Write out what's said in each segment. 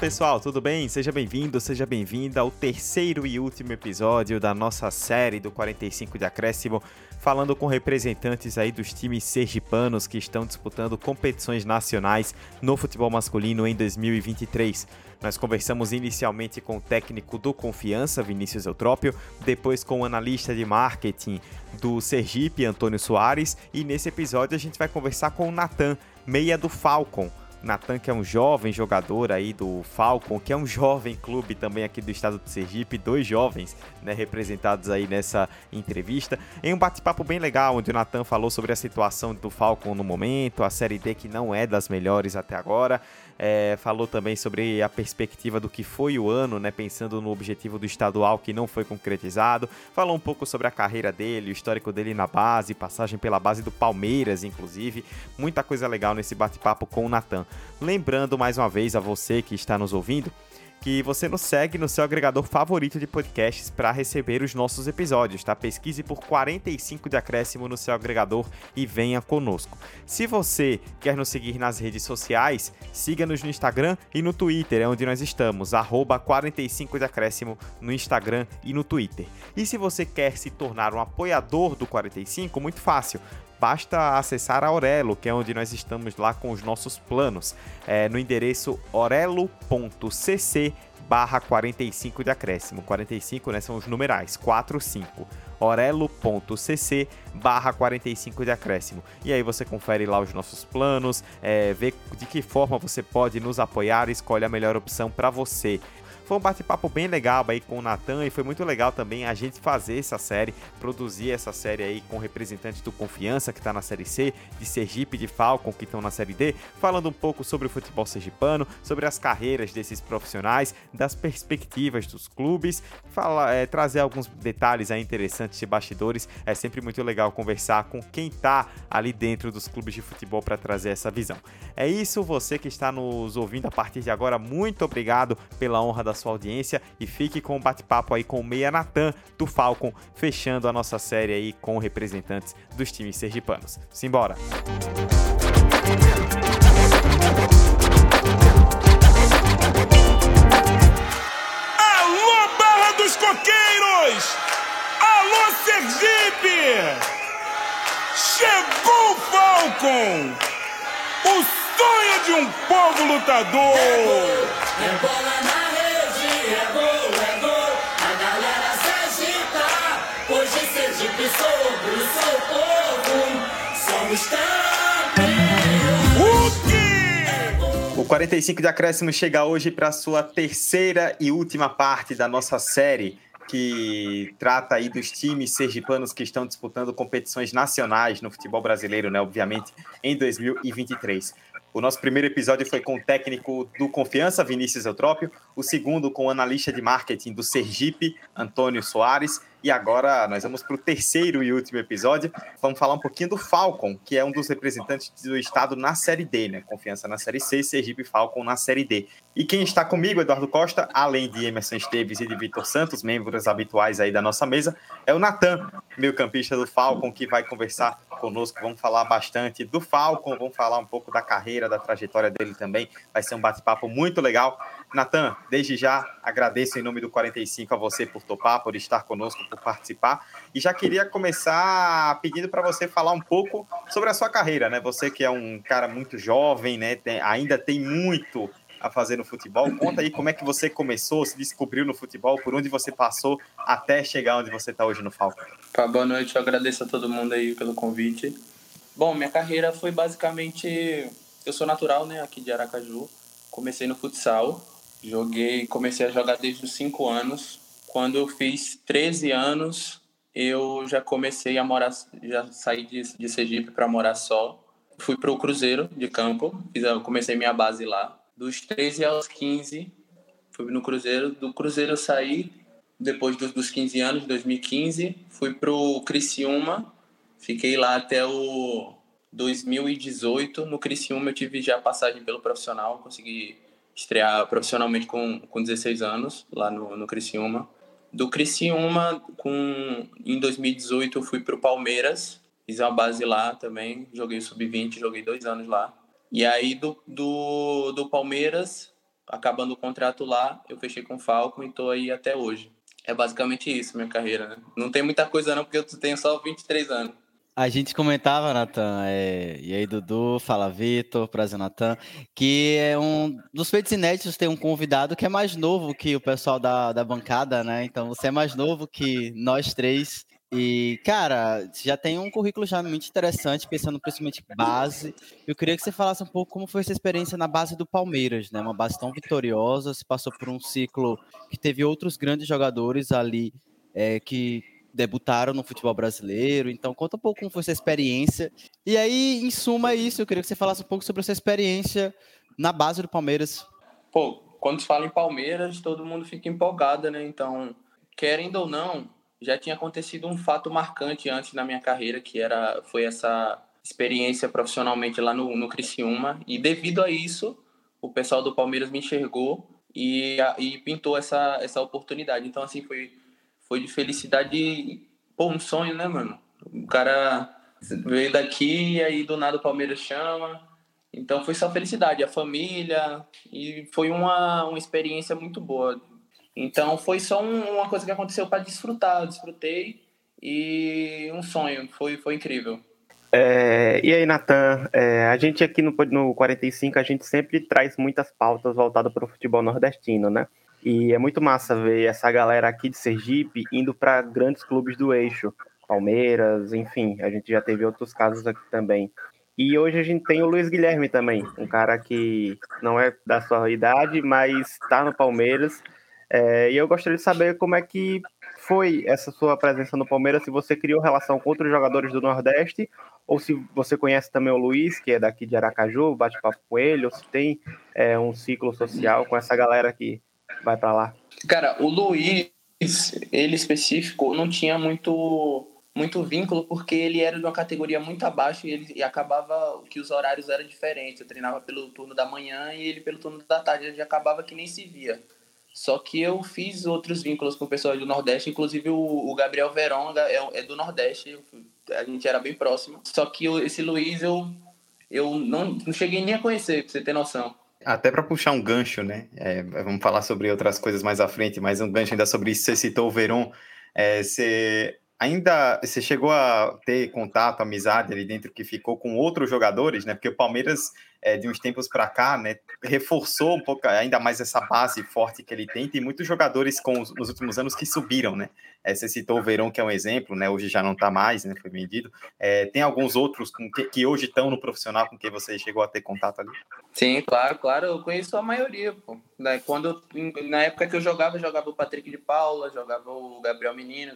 pessoal, tudo bem? Seja bem-vindo, seja bem-vinda ao terceiro e último episódio da nossa série do 45 de Acréscimo, falando com representantes aí dos times sergipanos que estão disputando competições nacionais no futebol masculino em 2023. Nós conversamos inicialmente com o técnico do Confiança, Vinícius Eutrópio, depois com o analista de marketing do Sergipe, Antônio Soares, e nesse episódio a gente vai conversar com o Natan, meia do Falcon. Natan, que é um jovem jogador aí do Falcon, que é um jovem clube também aqui do estado de Sergipe, dois jovens, né, representados aí nessa entrevista, em um bate-papo bem legal, onde o Natan falou sobre a situação do Falcon no momento, a Série D que não é das melhores até agora, falou também sobre a perspectiva do que foi o ano, né, pensando no objetivo do estadual que não foi concretizado, falou um pouco sobre a carreira dele, o histórico dele na base, passagem pela base do Palmeiras, inclusive, muita coisa legal nesse bate-papo com o Natan. Lembrando mais uma vez a você que está nos ouvindo, que você nos segue no seu agregador favorito de podcasts para receber os nossos episódios, tá? Pesquise por 45 de Acréscimo no seu agregador e venha conosco. Se você quer nos seguir nas redes sociais, siga-nos no Instagram e no Twitter, é onde nós estamos, @45 de Acréscimo no Instagram e no Twitter. E se você quer se tornar um apoiador do 45, muito fácil. Basta acessar a Aurelo, que é onde nós estamos lá com os nossos planos, no endereço orelo.cc/45 de Acréscimo. 45, né, são os numerais, 45. orelo.cc/45 de Acréscimo. E aí você confere lá os nossos planos, vê de que forma você pode nos apoiar e escolhe a melhor opção para você. Foi um bate-papo bem legal aí com o Natan e foi muito legal também a gente fazer essa série, produzir essa série aí com representantes do Confiança, que está na Série C, de Sergipe, de Falcon, que estão na Série D, falando um pouco sobre o futebol sergipano, sobre as carreiras desses profissionais, das perspectivas dos clubes, trazer alguns detalhes aí interessantes de bastidores. É sempre muito legal conversar com quem está ali dentro dos clubes de futebol para trazer essa visão. É isso, você que está nos ouvindo a partir de agora, muito obrigado pela honra da sua audiência e fique com o bate-papo aí com o meia Natan do Falcon, fechando a nossa série aí com representantes dos times sergipanos. Simbora! Alô, Barra dos Coqueiros! Alô, Sergipe! Chegou o Falcon! O sonho de um povo lutador! É bola na rede, é gol, a galera se agita, hoje Sergipe sou povo, somos campeões. O quê? O 45 de Acréscimo chega hoje para a sua terceira e última parte da nossa série, que trata aí dos times sergipanos que estão disputando competições nacionais no futebol brasileiro, né, obviamente, em 2023. O nosso primeiro episódio foi com o técnico do Confiança, Vinícius Eutrópio, o segundo com o analista de marketing do Sergipe, Antônio Soares, e agora nós vamos para o terceiro e último episódio. Vamos falar um pouquinho do Falcon, que é um dos representantes do estado na Série D, né? Confiança na Série C, Sergipe Falcon na Série D. E quem está comigo, Eduardo Costa, além de Emerson Esteves e de Vitor Santos, membros habituais aí da nossa mesa, é o Natan, meio-campista do Falcon, que vai conversar conosco. Vamos falar bastante do Falcon, vamos falar um pouco da carreira, da trajetória dele também. Vai ser um bate-papo muito legal. Natan, desde já agradeço em nome do 45 a você por topar, por estar conosco, por participar. E já queria começar pedindo para você falar um pouco sobre a sua carreira, né? Você que é um cara muito jovem, né? Ainda tem muito a fazer no futebol. Conta aí como é que você começou, se descobriu no futebol, por onde você passou até chegar onde você está hoje no Falcon. Boa noite, eu agradeço a todo mundo aí pelo convite. Bom, minha carreira foi basicamente... Eu sou natural, né, aqui de Aracaju. Comecei no futsal, comecei a jogar desde os 5 anos. Quando eu fiz 13 anos, eu já comecei a morar, já saí de Sergipe para morar só. Fui para o Cruzeiro de Campo, comecei minha base lá. Dos 13 aos 15, fui no Cruzeiro. Do Cruzeiro eu saí depois dos 15 anos, 2015. Fui para o Criciúma, fiquei lá até o 2018. No Criciúma eu tive já passagem pelo profissional, consegui estrear profissionalmente com 16 anos lá no Criciúma. Do Criciúma, em 2018, eu fui para o Palmeiras, fiz uma base lá também, joguei o Sub-20, joguei 2 anos lá. E aí do Palmeiras, acabando o contrato lá, eu fechei com o Falcon e tô aí até hoje. É basicamente isso, minha carreira, né? Não tem muita coisa não, porque eu tenho só 23 anos. A gente comentava, Natan, e aí Dudu, fala Vitor, prazer, Natan, que é um dos feitos inéditos ter um convidado que é mais novo que o pessoal da bancada, né? Então você é mais novo que nós três. E, cara, você já tem um currículo já muito interessante, pensando principalmente em base. Eu queria que você falasse um pouco como foi essa experiência na base do Palmeiras, né? Uma base tão vitoriosa, se passou por um ciclo que teve outros grandes jogadores ali que debutaram no futebol brasileiro. Então, conta um pouco como foi essa experiência. E aí, em suma, é isso. Eu queria que você falasse um pouco sobre essa experiência na base do Palmeiras. Pô, quando se fala em Palmeiras, todo mundo fica empolgado, né? Então, querendo ou não, já tinha acontecido um fato marcante antes na minha carreira, foi essa experiência profissionalmente lá no Criciúma. E devido a isso, o pessoal do Palmeiras me enxergou e pintou essa oportunidade. Então, assim, foi de felicidade, pô, um sonho, né, mano? O cara veio daqui e aí do nada o Palmeiras chama. Então foi só felicidade, a família, e foi uma experiência muito boa. Então foi só uma coisa que aconteceu para desfrutar, eu desfrutei e um sonho, foi incrível. E aí, Natan, a gente aqui no 45, a gente sempre traz muitas pautas voltadas para o futebol nordestino, né? E é muito massa ver essa galera aqui de Sergipe indo para grandes clubes do eixo, Palmeiras, enfim, a gente já teve outros casos aqui também. E hoje a gente tem o Luiz Guilherme também, um cara que não é da sua idade, mas está no Palmeiras. E eu gostaria de saber como é que foi essa sua presença no Palmeiras, se você criou relação com outros jogadores do Nordeste, ou se você conhece também o Luiz, que é daqui de Aracaju, bate papo com ele, ou se tem um ciclo social com essa galera que vai para lá. Cara, o Luiz, ele específico, não tinha muito vínculo, porque ele era de uma categoria muito abaixo e acabava que os horários eram diferentes. Eu treinava pelo turno da manhã e ele pelo turno da tarde, ele já acabava que nem se via. Só que eu fiz outros vínculos com o pessoal do Nordeste, inclusive o Gabriel Verón é do Nordeste, a gente era bem próximo. Só que esse Luiz eu não cheguei nem a conhecer, pra você ter noção. Até para puxar um gancho, né? Vamos falar sobre outras coisas mais à frente, mas um gancho ainda sobre isso. Você citou o Verón. Você chegou a ter contato, amizade ali dentro que ficou com outros jogadores, né? Porque o Palmeiras, de uns tempos para cá, né, reforçou um pouco ainda mais essa base forte que ele tem. Tem muitos jogadores nos últimos anos que subiram, né? Você citou o Verón, que é um exemplo, né? Hoje já não está mais, né? Foi vendido. Tem alguns outros que hoje estão no profissional com quem você chegou a ter contato ali? Sim, claro. Eu conheço a maioria, pô. Na época que eu jogava o Patrick de Paula, jogava o Gabriel Menino.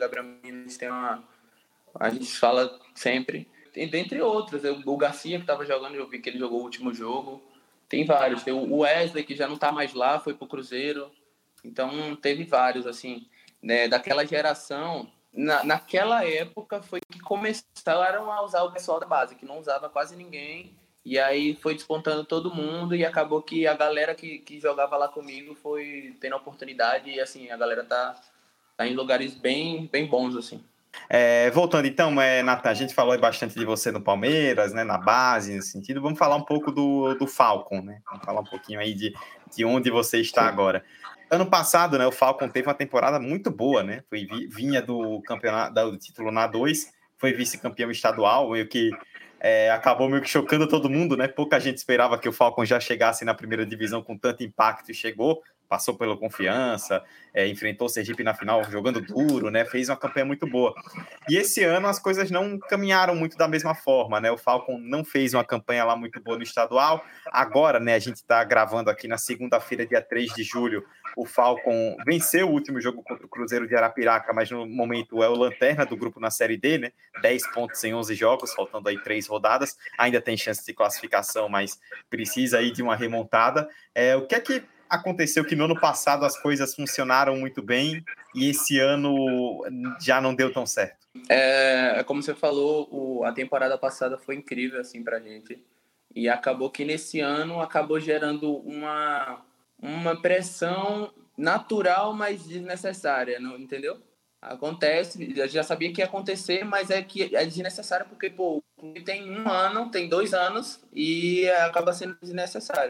A gente fala sempre. Dentre outros, o Garcia que estava jogando, eu vi que ele jogou o último jogo. Tem vários. Tem o Wesley, que já não está mais lá, foi pro Cruzeiro. Então, teve vários, assim, né, daquela geração. Naquela época foi que começaram a usar o pessoal da base, que não usava quase ninguém. E aí foi despontando todo mundo e acabou que a galera que jogava lá comigo foi tendo oportunidade. E, assim, a galera tá em lugares bem, bem bons, assim. Voltando então, Natan, a gente falou bastante de você no Palmeiras, né, na base, nesse sentido. Vamos falar um pouco do Falcon, né? Vamos falar um pouquinho aí de onde você está agora. Ano passado, né, o Falcon teve uma temporada muito boa, né? Vinha do campeonato, do título na 2, foi vice-campeão estadual, meio que acabou meio que chocando todo mundo, né? Pouca gente esperava que o Falcon já chegasse na primeira divisão com tanto impacto e chegou. Passou pela Confiança, enfrentou o Sergipe na final jogando duro, né? Fez uma campanha muito boa. E esse ano as coisas não caminharam muito da mesma forma, né? O Falcon não fez uma campanha lá muito boa no estadual. Agora, né, a gente está gravando aqui na segunda-feira, dia 3 de julho, o Falcon venceu o último jogo contra o Cruzeiro de Arapiraca, mas no momento é o lanterna do grupo na Série D, né? 10 pontos em 11 jogos, faltando aí 3 rodadas. Ainda tem chance de classificação, mas precisa aí de uma remontada. O que é que aconteceu que no ano passado as coisas funcionaram muito bem e esse ano já não deu tão certo? Como você falou, a temporada passada foi incrível assim pra gente e acabou que nesse ano acabou gerando uma pressão natural, mas desnecessária, não, entendeu? Acontece, eu já sabia que ia acontecer, mas é desnecessário porque, pô, tem 1 ano, tem 2 anos e acaba sendo desnecessário.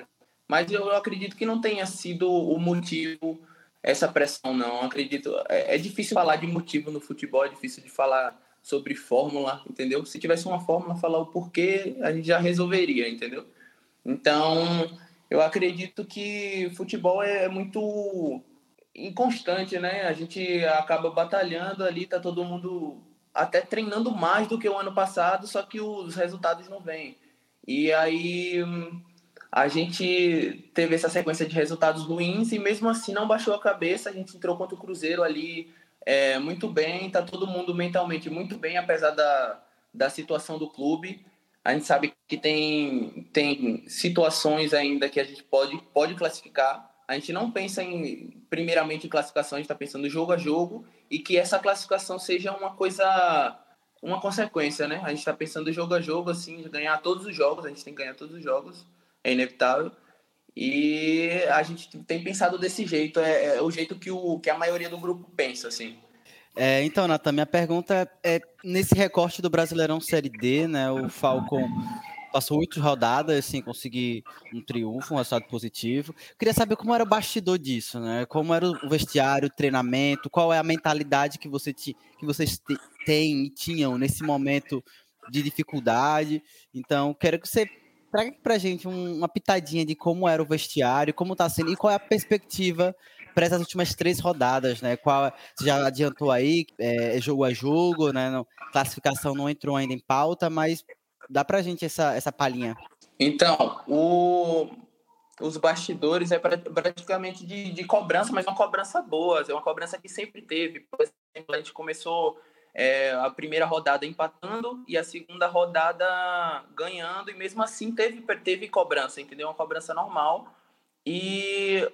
Mas eu acredito que não tenha sido o motivo essa pressão, não. Eu acredito, é difícil falar de motivo no futebol, é difícil de falar sobre fórmula, entendeu? Se tivesse uma fórmula, falar o porquê, a gente já resolveria, entendeu? Então, eu acredito que futebol é muito inconstante, né? A gente acaba batalhando ali, tá todo mundo até treinando mais do que o ano passado, só que os resultados não vêm. E aí a gente teve essa sequência de resultados ruins e mesmo assim não baixou a cabeça. A gente entrou contra o Cruzeiro ali muito bem, tá todo mundo mentalmente muito bem, apesar da situação do clube. A gente sabe que tem situações ainda que a gente pode classificar. A gente não pensa primeiramente em classificação, a gente está pensando jogo a jogo e que essa classificação seja uma consequência, né? A gente está pensando jogo a jogo, assim, de ganhar todos os jogos, a gente tem que ganhar todos os jogos, é inevitável. E a gente tem pensado desse jeito, é o jeito que a maioria do grupo pensa, assim. Então, Nathan, minha pergunta é, nesse recorte do Brasileirão Série D, né, o Falcon passou 8 rodadas sem conseguir um triunfo, um resultado positivo. Queria saber como era o bastidor disso, né? Como era o vestiário, o treinamento, qual é a mentalidade que vocês têm e tinham nesse momento de dificuldade. Então, quero que você traga aqui pra gente uma pitadinha de como era o vestiário, como está sendo e qual é a perspectiva para essas últimas 3 rodadas, né? Você já adiantou aí, jogo a jogo, né? Classificação não entrou ainda em pauta, mas dá pra gente essa palhinha. Então, os bastidores é praticamente de cobrança, mas uma cobrança boa, é uma cobrança que sempre teve. Por exemplo, a gente começou a primeira rodada empatando e a segunda rodada ganhando, e mesmo assim teve cobrança, entendeu? Uma cobrança normal. E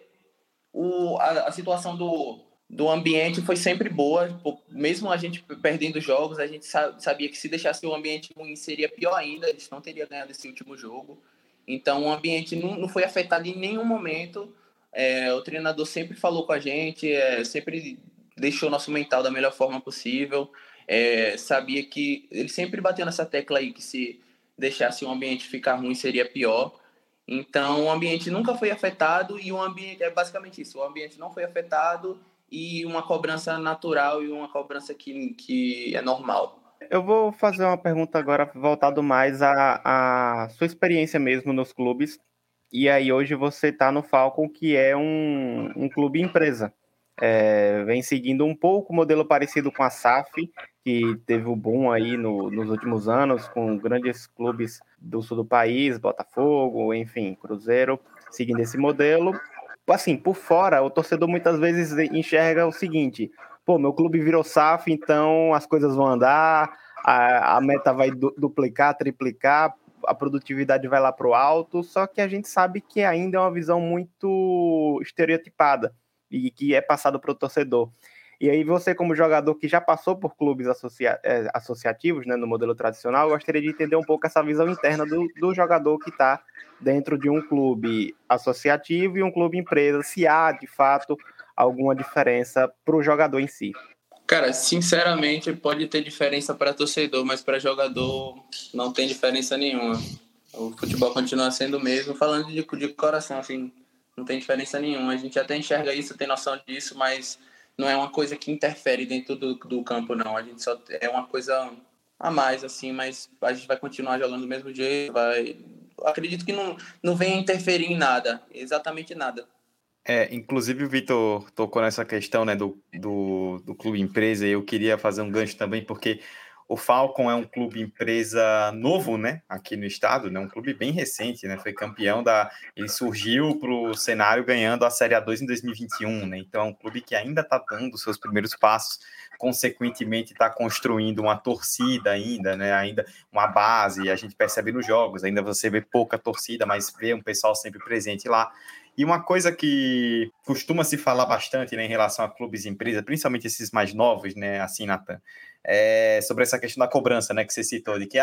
a situação do ambiente foi sempre boa, mesmo a gente perdendo jogos, a gente sabia que se deixasse o ambiente ruim seria pior ainda, a gente não teria ganhado esse último jogo. Então o ambiente não foi afetado em nenhum momento, o treinador sempre falou com a gente, sempre deixou nosso mental da melhor forma possível, sabia que ele sempre bateu nessa tecla aí, que se deixasse o ambiente ficar ruim seria pior. Então, o ambiente nunca foi afetado e o ambiente é basicamente isso. O ambiente não foi afetado e uma cobrança natural e uma cobrança que é normal. Eu vou fazer uma pergunta agora voltado mais à sua experiência mesmo nos clubes. E aí hoje você está no Falcon, que é um clube empresa. Vem seguindo um pouco o modelo parecido com a SAF, que teve o boom aí nos últimos anos, com grandes clubes do sul do país, Botafogo, enfim, Cruzeiro, seguindo esse modelo. Assim, por fora, o torcedor muitas vezes enxerga o seguinte: pô, meu clube virou SAF, então as coisas vão andar, a meta vai duplicar, triplicar, a produtividade vai lá para o alto, só que a gente sabe que ainda é uma visão muito estereotipada e que é passado para o torcedor. E aí você, como jogador que já passou por clubes associativos, né, no modelo tradicional, eu gostaria de entender um pouco essa visão interna do jogador que está dentro de um clube associativo e um clube empresa, se há, de fato, alguma diferença para o jogador em si. Cara, sinceramente, pode ter diferença para torcedor, mas para jogador não tem diferença nenhuma. O futebol continua sendo o mesmo, falando de coração, assim, não tem diferença nenhuma. A gente até enxerga isso, tem noção disso, mas não é uma coisa que interfere dentro do campo, não. A gente só é uma coisa a mais, assim, mas a gente vai continuar jogando do mesmo jeito, acredito que não venha interferir em nada, exatamente nada. Inclusive o Vitor tocou nessa questão, né, do clube empresa, e eu queria fazer um gancho também, porque o Falcon é um clube empresa novo, né, aqui no estado, né, um clube bem recente, né, foi campeão ele surgiu para o cenário ganhando a Série A2 em 2021, né, então é um clube que ainda está dando seus primeiros passos, consequentemente está construindo uma torcida ainda, né, ainda uma base, a gente percebe nos jogos, ainda você vê pouca torcida, mas vê um pessoal sempre presente lá. E uma coisa que costuma se falar bastante, né, em relação a clubes e empresas, principalmente esses mais novos, né, assim, Nathan, sobre essa questão da cobrança, né, que você citou, de que,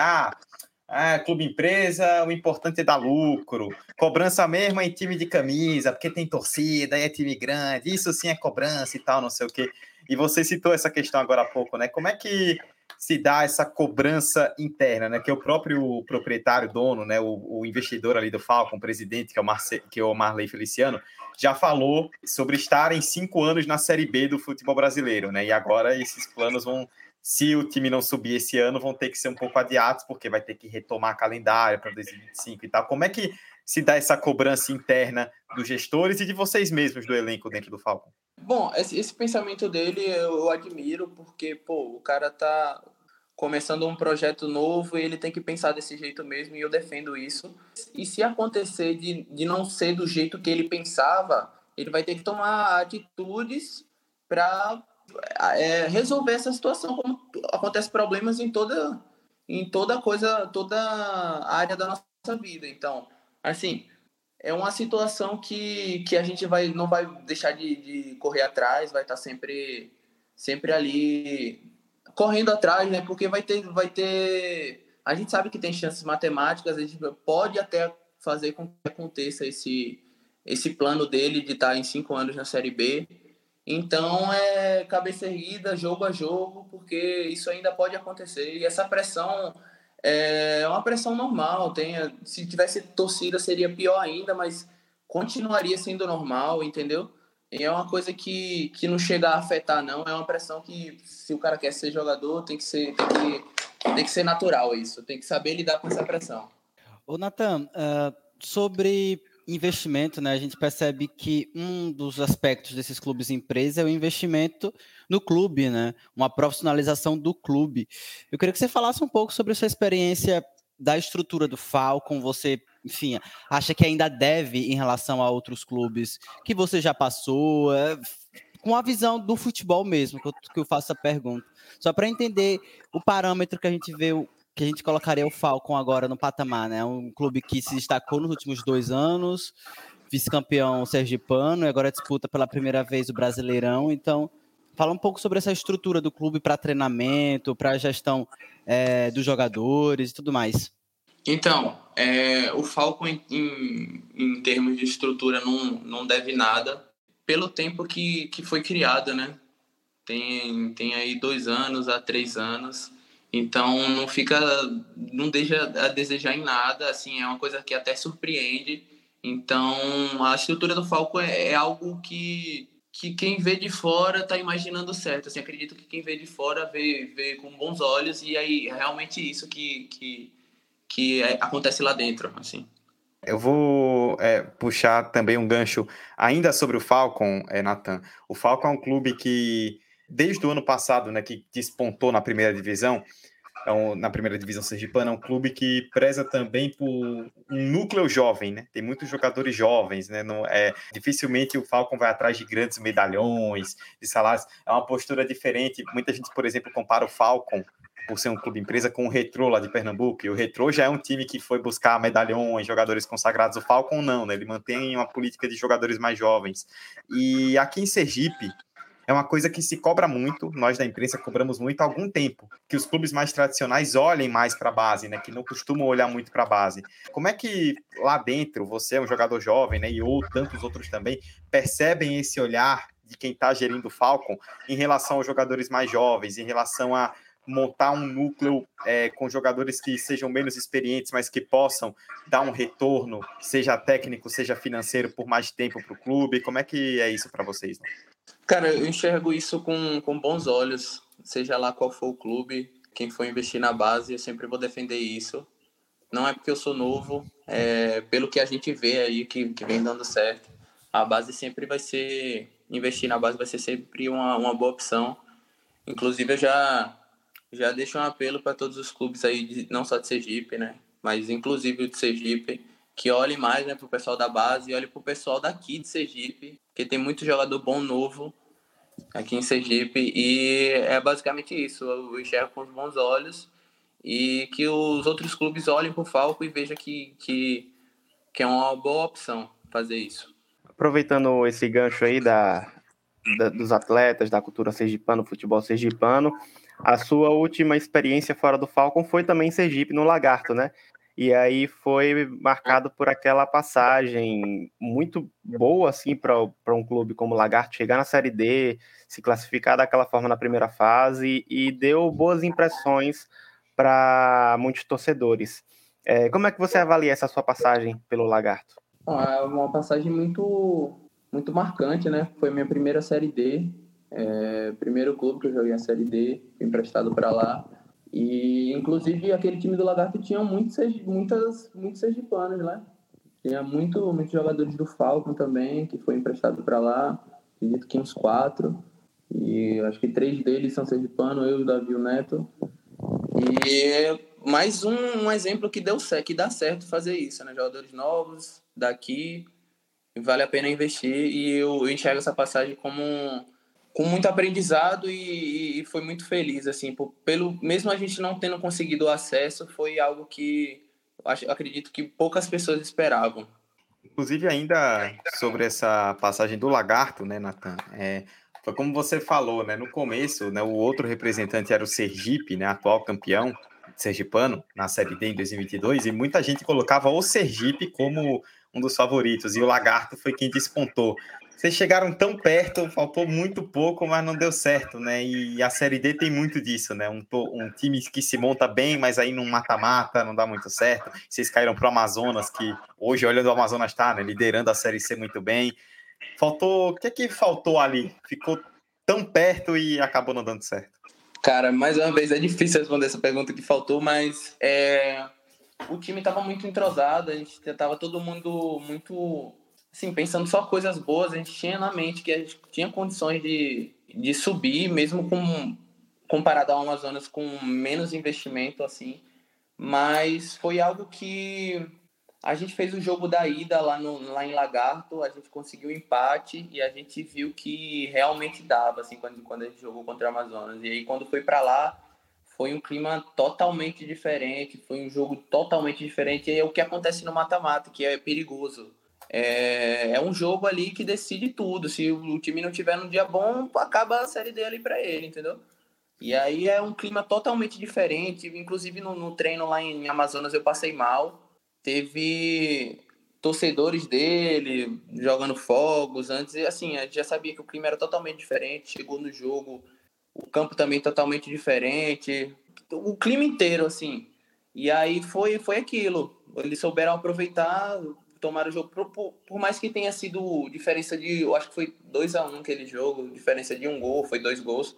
clube empresa, o importante é dar lucro, cobrança mesmo é em time de camisa, porque tem torcida, é time grande, isso sim é cobrança e tal, não sei o quê. E você citou essa questão agora há pouco, né? Como é que se dá essa cobrança interna, né? Que o próprio proprietário, dono, né? O investidor ali do Falcon, o presidente, que é o Marley Feliciano, já falou sobre estar em 5 anos na Série B do futebol brasileiro, né? E agora esses planos vão, se o time não subir esse ano, vão ter que ser um pouco adiados, porque vai ter que retomar calendário para 2025 e tal. Como é que se dá essa cobrança interna dos gestores e de vocês mesmos do elenco dentro do Falcon? Bom, esse pensamento dele eu admiro, porque, pô, o cara tá começando um projeto novo e ele tem que pensar desse jeito mesmo, e eu defendo isso. E se acontecer de não ser do jeito que ele pensava, ele vai ter que tomar atitudes para resolver essa situação, como acontece problemas em toda coisa, toda área da nossa vida. Então, assim, é uma situação que a gente não vai deixar de correr atrás, vai estar sempre ali correndo atrás, né? Porque vai ter... A gente sabe que tem chances matemáticas, a gente pode até fazer com que aconteça esse plano dele de estar em 5 anos na Série B. Então, é cabeça erguida, jogo a jogo, porque isso ainda pode acontecer. E essa pressão é uma pressão normal. Se tivesse torcida, seria pior ainda, mas continuaria sendo normal, entendeu? E é uma coisa que não chega a afetar, não. É uma pressão que, se o cara quer ser jogador, tem que ser natural isso. Tem que saber lidar com essa pressão. Ô, Nathan, sobre investimento, né? A gente percebe que um dos aspectos desses clubes empresa é o investimento no clube, né? Uma profissionalização do clube. Eu queria que você falasse um pouco sobre a sua experiência da estrutura do Falcon. Você, enfim, acha que ainda deve em relação a outros clubes que você já passou, com a visão do futebol mesmo, que eu faço a pergunta. Só para entender o parâmetro que a gente vê, que a gente colocaria o Falcon agora no patamar, né? Um clube que se destacou nos últimos 2 anos, vice-campeão sergipano, e agora disputa pela primeira vez o Brasileirão. Então, fala um pouco sobre essa estrutura do clube para treinamento, para a gestão dos jogadores e tudo mais. Então, o Falcon, em termos de estrutura, não deve nada pelo tempo que foi criado, né? Tem aí 2 anos a 3 anos. Então, não deixa a desejar em nada, assim, é uma coisa que até surpreende. Então, a estrutura do Falcon é algo que quem vê de fora está imaginando certo. Assim, acredito que quem vê de fora vê com bons olhos, e aí é realmente isso que acontece lá dentro, assim. Eu vou puxar também um gancho ainda sobre o Falcon, Nathan. O Falcon é um clube que, desde o ano passado, né, que despontou na primeira divisão, na primeira divisão sergipana, é um clube que preza também por um núcleo jovem, né? Tem muitos jogadores jovens, né? Dificilmente o Falcon vai atrás de grandes medalhões, de salários. É uma postura diferente. Muita gente, por exemplo, compara o Falcon, por ser um clube empresa, com o Retrô lá de Pernambuco. E o Retrô já é um time que foi buscar medalhões, jogadores consagrados. O Falcon não, né? Ele mantém uma política de jogadores mais jovens. E aqui em Sergipe, é uma coisa que se cobra muito, nós da imprensa cobramos muito há algum tempo, que os clubes mais tradicionais olhem mais para a base, né, que não costumam olhar muito para a base. Como é que lá dentro, você é um jogador jovem, né, e tantos outros também, percebem esse olhar de quem está gerindo o Falcon em relação aos jogadores mais jovens, em relação a montar um núcleo com jogadores que sejam menos experientes, mas que possam dar um retorno, seja técnico, seja financeiro, por mais tempo para o clube? Como é que é isso para vocês, né? Cara, eu enxergo isso com bons olhos, seja lá qual for o clube, quem for investir na base, eu sempre vou defender isso. Não é porque eu sou novo, pelo que a gente vê aí que vem dando certo. A base sempre vai ser, investir na base vai ser sempre uma boa opção. Inclusive, eu já deixo um apelo para todos os clubes aí, não só de Sergipe, né, mas inclusive o de Sergipe, que olhe mais, né, para o pessoal da base e olhe para o pessoal daqui de Sergipe, porque tem muito jogador bom novo aqui em Sergipe, e é basicamente isso. Eu enxergo com os bons olhos, e que os outros clubes olhem para o Falco e vejam que é uma boa opção fazer isso. Aproveitando esse gancho aí dos atletas, da cultura sergipana, futebol sergipano, a sua última experiência fora do Falcon foi também em Sergipe, no Lagarto, né? E aí foi marcado por aquela passagem muito boa assim para um clube como o Lagarto chegar na Série D, se classificar daquela forma na primeira fase e deu boas impressões para muitos torcedores. Como é que você avalia essa sua passagem pelo Lagarto? Bom, é uma passagem muito marcante, né? Foi minha primeira Série D, primeiro clube que eu joguei a Série D, fui emprestado para lá. E, inclusive, aquele time do Lagarto tinha muitos sergipanos, né? Tinha muitos jogadores do Falcon também, que foi emprestado para lá. Acredito que uns 4. E acho que 3 deles são sergipanos, eu, o Davi e o Neto. E mais um exemplo que que dá certo fazer isso, né? Jogadores novos, daqui, vale a pena investir. E eu enxergo essa passagem com muito aprendizado e foi muito feliz, assim, mesmo a gente não tendo conseguido o acesso, foi algo que acredito que poucas pessoas esperavam. Inclusive, ainda sobre essa passagem do Lagarto, né, Nathan? Foi como você falou, né? No começo, né, o outro representante era o Sergipe, né, atual campeão sergipano na Série D em 2022, e muita gente colocava o Sergipe como um dos favoritos, e o Lagarto foi quem despontou. Vocês chegaram tão perto, faltou muito pouco, mas não deu certo, né? E a Série D tem muito disso, né? Um time que se monta bem, mas aí num mata-mata não dá muito certo. Vocês caíram pro Amazonas, que hoje, olha onde o Amazonas está, né? Liderando a Série C muito bem. O que faltou ali? Ficou tão perto e acabou não dando certo. Cara, mais uma vez, é difícil responder essa pergunta que faltou, mas o time estava muito entrosado, a gente tava todo mundo muito, assim, pensando só coisas boas, a gente tinha na mente que a gente tinha condições de subir, mesmo comparado ao Amazonas com menos investimento, assim, mas foi algo que a gente fez o jogo da ida lá em Lagarto, a gente conseguiu um empate e a gente viu que realmente dava, assim, quando a gente jogou contra o Amazonas. E aí, quando foi para lá, foi um clima totalmente diferente, foi um jogo totalmente diferente. E é o que acontece no mata-mata, que é perigoso. É um jogo ali que decide tudo. Se o time não tiver num dia bom, acaba a Série D ali para ele, entendeu? E aí é um clima totalmente diferente. Inclusive, no treino lá em Amazonas, eu passei mal. Teve torcedores dele jogando fogos antes, e assim, a gente já sabia que o clima era totalmente diferente, chegou no jogo, o campo também totalmente diferente, o clima inteiro, assim. E aí foi aquilo, eles souberam aproveitar, tomaram o jogo, por mais que tenha sido diferença eu acho que foi 2-1 aquele jogo, diferença de 1 gol, foi 2 gols,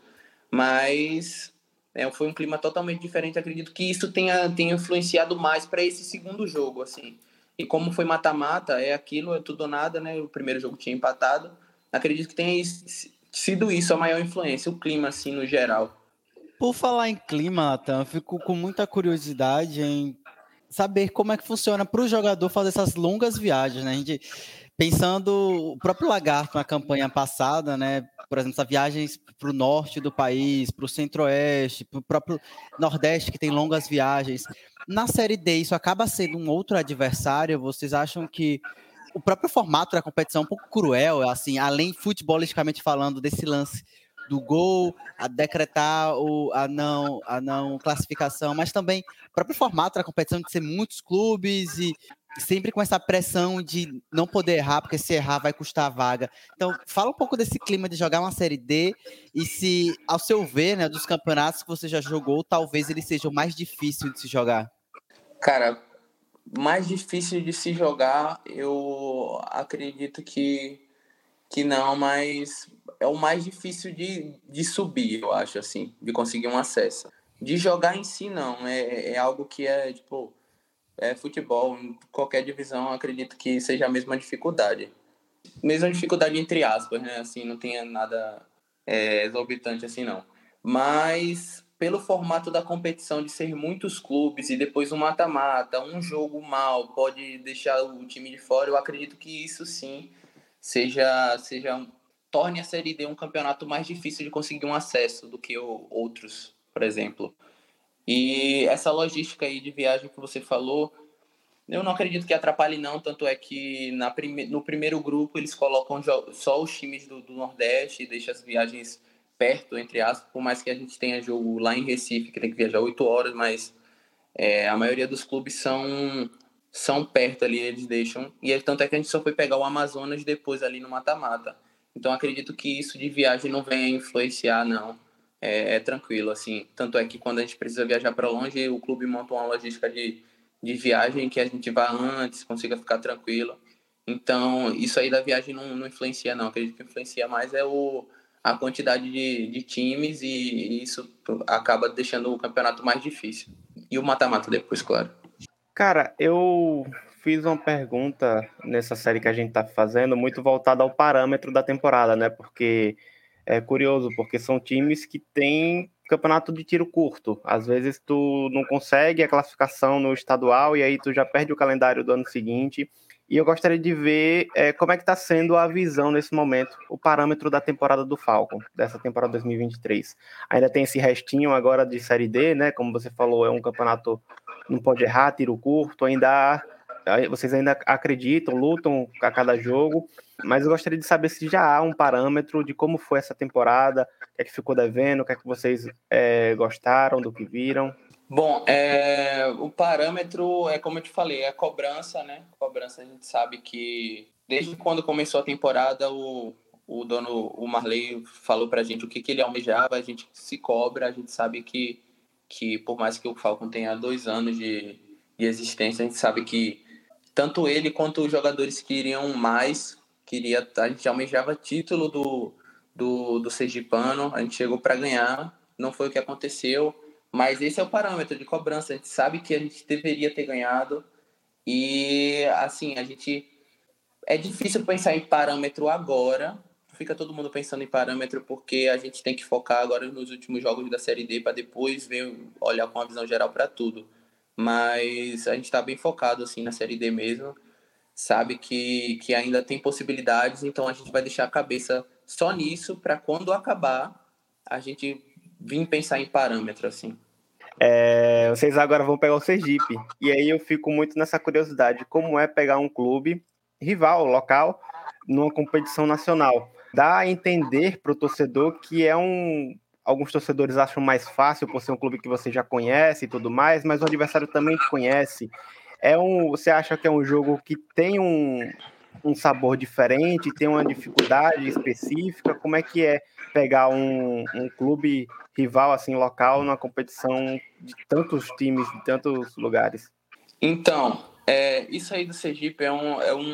mas foi um clima totalmente diferente. Acredito que isso tenha influenciado mais para esse segundo jogo, assim. E como foi mata-mata, é tudo ou nada, né? O primeiro jogo tinha empatado. Acredito que tenha sido isso a maior influência, o clima, assim, no geral. Por falar em clima, Natan, eu fico com muita curiosidade em saber como é que funciona para o jogador fazer essas longas viagens, né? A gente, pensando o próprio Lagarto na campanha passada, né? Por exemplo, essas viagens para o norte do país, para o centro-oeste, para o próprio nordeste, que tem longas viagens. Na Série D, isso acaba sendo um outro adversário? Vocês acham que o próprio formato da competição é um pouco cruel, assim, além futebolisticamente falando desse lance do gol, a decretar a não classificação, mas também o próprio formato da competição de ser muitos clubes e sempre com essa pressão de não poder errar, porque se errar vai custar a vaga. Então, fala um pouco desse clima de jogar uma Série D e se, ao seu ver, né, dos campeonatos que você já jogou, talvez ele seja o mais difícil de se jogar. Cara, mais difícil de se jogar, eu acredito que não, mas é o mais difícil de subir, eu acho, assim, de conseguir um acesso. De jogar em si, não. É algo que tipo, futebol, em qualquer divisão, eu acredito que seja a mesma dificuldade. Mesma dificuldade entre aspas, né? Assim, não tenha nada exorbitante assim, não. Mas pelo formato da competição de ser muitos clubes e depois um mata-mata, um jogo mal pode deixar o time de fora, eu acredito que isso sim torne a Série D um campeonato mais difícil de conseguir um acesso do que outros, por exemplo. E essa logística aí de viagem que você falou, eu não acredito que atrapalhe não, tanto é que no primeiro grupo eles colocam só os times do Nordeste e deixam as viagens perto, entre aspas, por mais que a gente tenha jogo lá em Recife, que tem que viajar 8 horas, mas A maioria dos clubes são perto ali, eles deixam. E tanto é que a gente só foi pegar o Amazonas depois ali no mata-mata. Então acredito que isso de viagem não venha influenciar, não. É tranquilo, assim. Tanto é que quando a gente precisa viajar para longe, o clube monta uma logística de viagem que a gente vá antes, consiga ficar tranquilo. Então, isso aí da viagem não influencia, não. Acredito que influencia mais a quantidade de times e isso acaba deixando o campeonato mais difícil. E o mata-mata depois, claro. Cara, eu fiz uma pergunta nessa série que a gente tá fazendo, muito voltada ao parâmetro da temporada, né? Porque é curioso, porque são times que têm campeonato de tiro curto. Às vezes tu não consegue a classificação no estadual e aí tu já perde o calendário do ano seguinte. E eu gostaria de ver como é que está sendo a visão nesse momento, o parâmetro da temporada do Falcon, dessa temporada 2023. Ainda tem esse restinho agora de Série D, né? Como você falou, é um campeonato, não pode errar, tiro curto, vocês ainda acreditam, lutam a cada jogo, mas eu gostaria de saber se já há um parâmetro de como foi essa temporada, o que é que ficou devendo, o que é que vocês gostaram do que viram. Bom, o parâmetro é como eu te falei, é a cobrança, né? Cobrança, a gente sabe que desde quando começou a temporada, o dono, o Marley, falou pra gente o que ele almejava, a gente se cobra, a gente sabe que por mais que o Falcon tenha 2 anos de existência, a gente sabe que tanto ele quanto os jogadores queriam mais, a gente almejava título do Sergipano, a gente chegou para ganhar, não foi o que aconteceu. Mas esse é o parâmetro de cobrança. A gente sabe que a gente deveria ter ganhado. E, assim, é difícil pensar em parâmetro agora. Fica todo mundo pensando em parâmetro porque a gente tem que focar agora nos últimos jogos da Série D para depois olhar com a visão geral para tudo. Mas a gente está bem focado, assim, na Série D mesmo. Sabe que ainda tem possibilidades. Então, a gente vai deixar a cabeça só nisso para quando acabar a gente vim pensar em parâmetro, assim. Vocês agora vão pegar o Sergipe. E aí eu fico muito nessa curiosidade. Como é pegar um clube rival, local, numa competição nacional? Dá a entender para o torcedor que alguns torcedores acham mais fácil por ser um clube que você já conhece e tudo mais, mas o adversário também te conhece. Você acha que é um jogo que tem um sabor diferente, tem uma dificuldade específica? Como é que é pegar um clube rival, assim, local, numa competição de tantos times, de tantos lugares? Então, isso aí do Sergipe é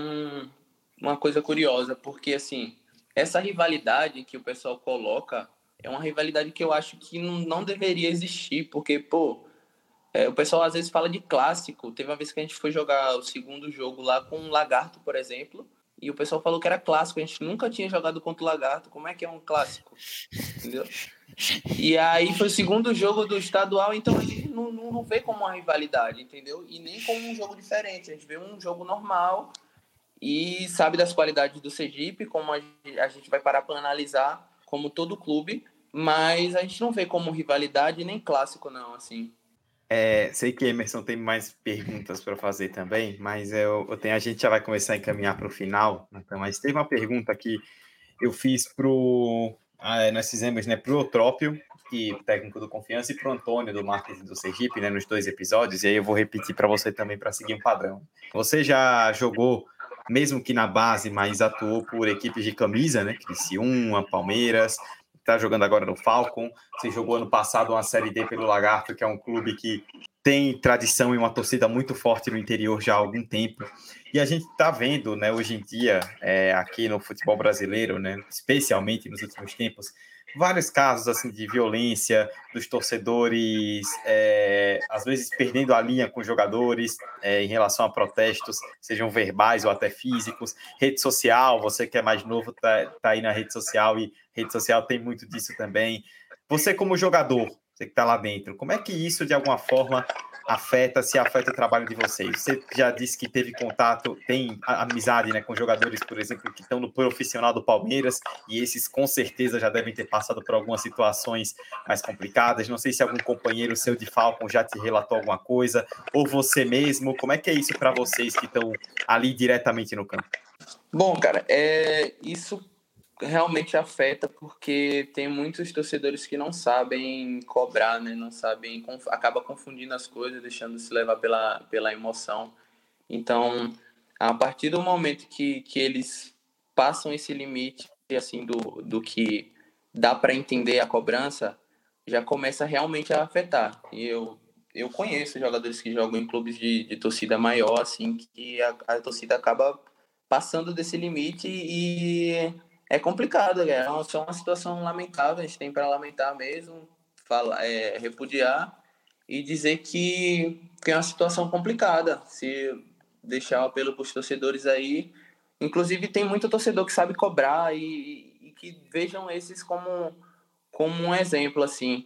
uma coisa curiosa, porque, assim, essa rivalidade que o pessoal coloca é uma rivalidade que eu acho que não deveria existir, porque, o pessoal às vezes fala de clássico. Teve uma vez que a gente foi jogar o segundo jogo lá com o Lagarto, por exemplo, e o pessoal falou que era clássico. A gente nunca tinha jogado contra o Lagarto. Como é que é um clássico? Entendeu? E aí foi o segundo jogo do estadual, então a gente não vê como uma rivalidade, entendeu? E nem como um jogo diferente. A gente vê um jogo normal e sabe das qualidades do Sergipe, como a gente vai parar para analisar, como todo clube, mas a gente não vê como rivalidade nem clássico, não, assim. Sei que Emerson tem mais perguntas para fazer também, mas a gente já vai começar a encaminhar para o final. Então, mas teve uma pergunta que eu fiz nós fizemos, né, para o Eutrópio, técnico do Confiança, e para o Antônio, do marketing do Sergipe, né, nos 2 episódios, e aí eu vou repetir para você também, para seguir um padrão. Você já jogou, mesmo que na base, mas atuou por equipes de camisa, né, Criciúma, Palmeiras, está jogando agora no Falcon. Você jogou ano passado uma Série D pelo Lagarto, que é um clube que tem tradição e uma torcida muito forte no interior já há algum tempo. E a gente está vendo, né, hoje em dia, aqui no futebol brasileiro, né, especialmente nos últimos tempos, vários casos assim, de violência dos torcedores, às vezes perdendo a linha com os jogadores em relação a protestos, sejam verbais ou até físicos. Rede social, você que é mais novo tá aí na rede social, e rede social tem muito disso também. Você como jogador, você que está lá dentro, como é que isso de alguma forma afeta o trabalho de vocês? Você já disse que teve contato, tem amizade, né, com jogadores, por exemplo, que estão no profissional do Palmeiras, e esses com certeza já devem ter passado por algumas situações mais complicadas. Não sei se algum companheiro seu de Falcon já te relatou alguma coisa, ou você mesmo. Como é que é isso para vocês que estão ali diretamente no campo? Bom, cara, isso realmente afeta, porque tem muitos torcedores que não sabem cobrar, né? Não sabem, acaba confundindo as coisas, deixando se levar pela emoção. Então, a partir do momento que eles passam esse limite, assim, do que dá para entender a cobrança, já começa realmente a afetar. E eu conheço jogadores que jogam em clubes de torcida maior, assim, que a torcida acaba passando desse limite e é complicado, né? É uma situação lamentável, a gente tem para lamentar mesmo, repudiar e dizer que é uma situação complicada. Se deixar o apelo para os torcedores aí, inclusive tem muito torcedor que sabe cobrar e que vejam esses como um exemplo, assim,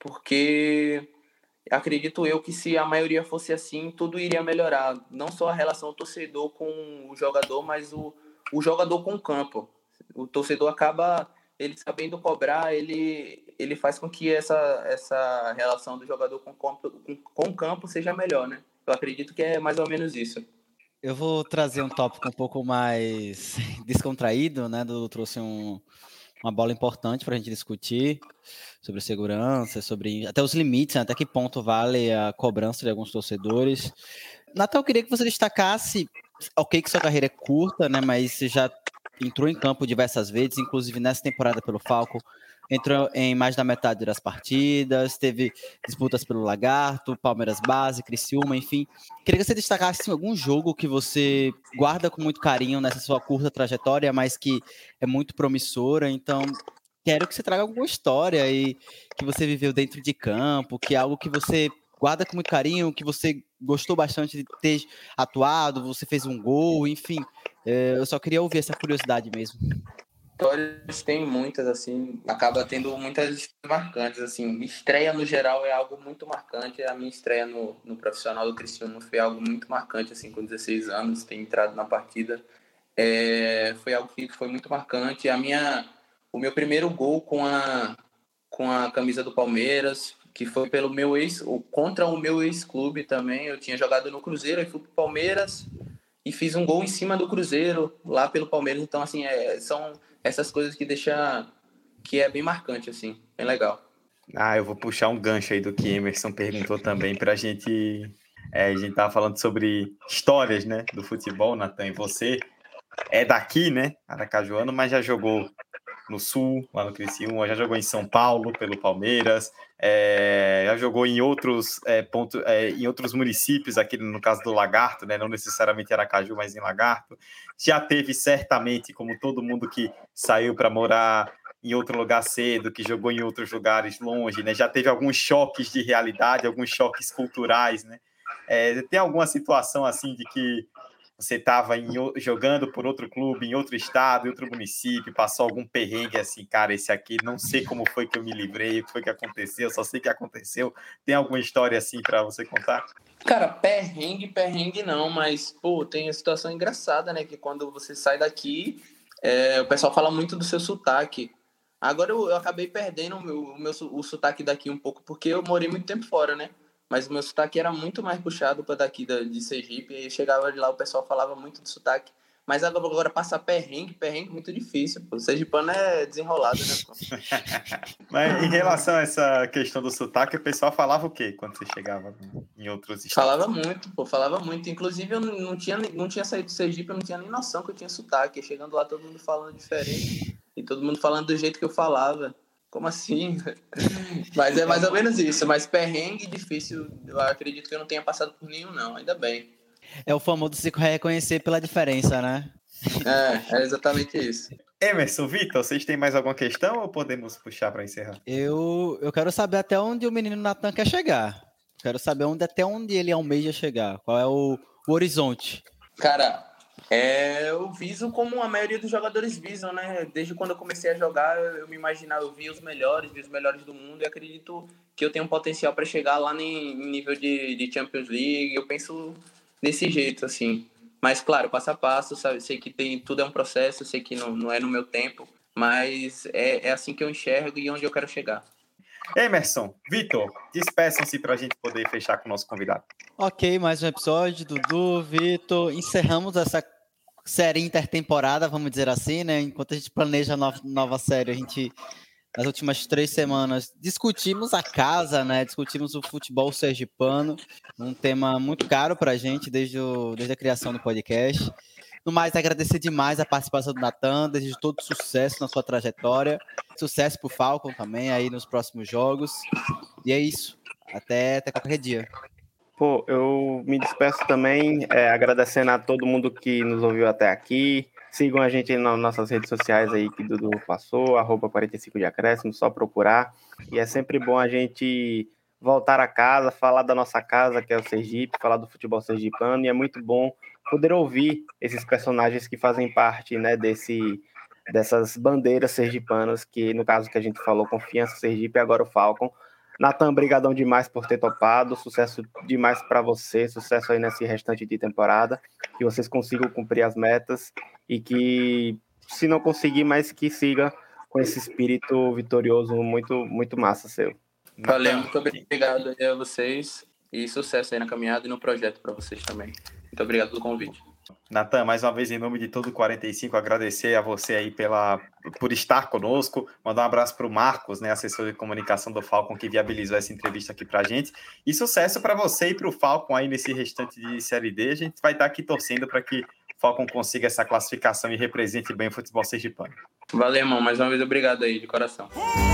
porque acredito eu que se a maioria fosse assim, tudo iria melhorar. Não só a relação do torcedor com o jogador, mas o jogador com o campo. O torcedor acaba, ele sabendo cobrar, ele faz com que essa relação do jogador com o campo seja melhor, né? Eu acredito que é mais ou menos isso. Eu vou trazer um tópico um pouco mais descontraído, né? Dudu trouxe uma bola importante para a gente discutir sobre segurança, sobre até os limites, né, até que ponto vale a cobrança de alguns torcedores. Natal, eu queria que você destacasse, ok que sua carreira é curta, né, mas você já entrou em campo diversas vezes, inclusive nessa temporada pelo Falcon, entrou em mais da metade das partidas, teve disputas pelo Lagarto, Palmeiras Base, Criciúma, enfim. Queria que você destacasse algum jogo que você guarda com muito carinho nessa sua curta trajetória, mas que é muito promissora, então quero que você traga alguma história aí que você viveu dentro de campo, que é algo que você guarda com muito carinho, que você gostou bastante de ter atuado, você fez um gol, enfim. Eu só queria ouvir essa curiosidade mesmo. Histórias tem muitas, assim, acaba tendo muitas marcantes, assim. Estreia, no geral, é algo muito marcante. A minha estreia no profissional do Criciúma foi algo muito marcante, assim, com 16 anos, ter entrado na partida. Foi algo que foi muito marcante. O meu primeiro gol com a camisa do Palmeiras, que foi contra o meu ex-clube também. Eu tinha jogado no Cruzeiro, aí fui pro Palmeiras e fiz um gol em cima do Cruzeiro, lá pelo Palmeiras. Então, assim, são essas coisas que é bem marcante, assim, bem legal. Eu vou puxar um gancho aí do que Emerson perguntou também pra gente. A gente tava falando sobre histórias, né, do futebol, Natan, e você é daqui, né, aracajuano, mas já jogou no Sul, lá no Criciúma, já jogou em São Paulo pelo Palmeiras, já jogou em outros em outros municípios, aqui no caso do Lagarto, né, não necessariamente Aracaju, mas em Lagarto. Já teve certamente, como todo mundo que saiu para morar em outro lugar cedo, que jogou em outros lugares longe, né, já teve alguns choques de realidade, alguns choques culturais, né? Tem alguma situação assim de que você estava jogando por outro clube, em outro estado, em outro município, passou algum perrengue assim, cara, esse aqui, não sei como foi que eu me livrei, o que foi que aconteceu, só sei que aconteceu. Tem alguma história assim para você contar? Cara, perrengue não, mas, pô, tem a situação engraçada, né, que quando você sai daqui, o pessoal fala muito do seu sotaque. Agora eu acabei perdendo o sotaque daqui um pouco, porque eu morei muito tempo fora, né? Mas o meu sotaque era muito mais puxado para daqui de Sergipe, e chegava de lá, o pessoal falava muito do sotaque. Mas agora passar perrengue é muito difícil, pô. O sergipano é desenrolado, né, pô? Mas em relação a essa questão do sotaque, o pessoal falava o quê quando você chegava em outros estados? Falava muito. Inclusive, eu não tinha saído do Sergipe, eu não tinha nem noção que eu tinha sotaque. Chegando lá, todo mundo falando diferente, e todo mundo falando do jeito que eu falava. Como assim? Mas é mais ou menos isso. Mas perrengue difícil, eu acredito que eu não tenha passado por nenhum, não. Ainda bem. É o famoso se reconhecer pela diferença, né? É exatamente isso. Emerson, Vitor, vocês têm mais alguma questão ou podemos puxar para encerrar? Eu quero saber até onde o menino Natan quer chegar. Quero saber até onde ele almeja chegar. Qual é o horizonte? Cara, eu viso como a maioria dos jogadores visam, né? Desde quando eu comecei a jogar, eu me imaginava, eu vi os melhores do mundo e acredito que eu tenho um potencial para chegar lá em nível de Champions League. Eu penso desse jeito, assim. Mas, claro, passo a passo, sabe? Sei que tudo é um processo, sei que não é no meu tempo, mas é assim que eu enxergo e onde eu quero chegar. Emerson, Vitor, despeçam-se para a gente poder fechar com o nosso convidado. Ok, mais um episódio, Dudu, Vitor. Encerramos essa série intertemporada, vamos dizer assim, né? Enquanto a gente planeja a nova série, a gente, nas últimas 3 semanas, discutimos a casa, né? Discutimos o futebol sergipano, um tema muito caro pra gente desde a criação do podcast. No mais, agradecer demais a participação do Natan, desejo todo sucesso na sua trajetória, sucesso pro Falcon também aí nos próximos jogos. E é isso, até qualquer dia. Pô, eu me despeço também, agradecendo a todo mundo que nos ouviu até aqui. Sigam a gente nas nossas redes sociais aí que Dudu passou, @45 de acréscimo, só procurar. E é sempre bom a gente voltar a casa, falar da nossa casa, que é o Sergipe, falar do futebol sergipano, e é muito bom poder ouvir esses personagens que fazem parte, né, dessas bandeiras sergipanas, que no caso que a gente falou, Confiança Sergipe e agora o Falcon. Natan, brigadão demais por ter topado, sucesso demais para você, sucesso aí nesse restante de temporada, que vocês consigam cumprir as metas e que, se não conseguir, mas que siga com esse espírito vitorioso muito, muito massa seu. Valeu, muito obrigado aí a vocês e sucesso aí na caminhada e no projeto para vocês também. Muito obrigado pelo convite. Natan, mais uma vez, em nome de todo o 45, agradecer a você aí por estar conosco, mandar um abraço para o Marcos, né, assessor de comunicação do Falcon, que viabilizou essa entrevista aqui para a gente, e sucesso para você e para o Falcon aí nesse restante de Série D. A gente vai estar aqui torcendo para que o Falcon consiga essa classificação e represente bem o futebol sergipano. Valeu, irmão, mais uma vez obrigado aí, de coração.